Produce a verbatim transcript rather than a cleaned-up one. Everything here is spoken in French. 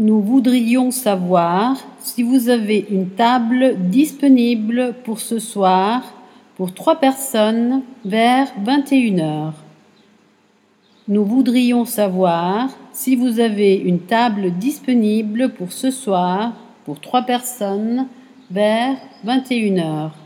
Nous voudrions savoir si vous avez une table disponible pour ce soir pour trois personnes vers vingt et une heures. Nous voudrions savoir si vous avez une table disponible pour ce soir pour trois personnes vers vingt et une heures.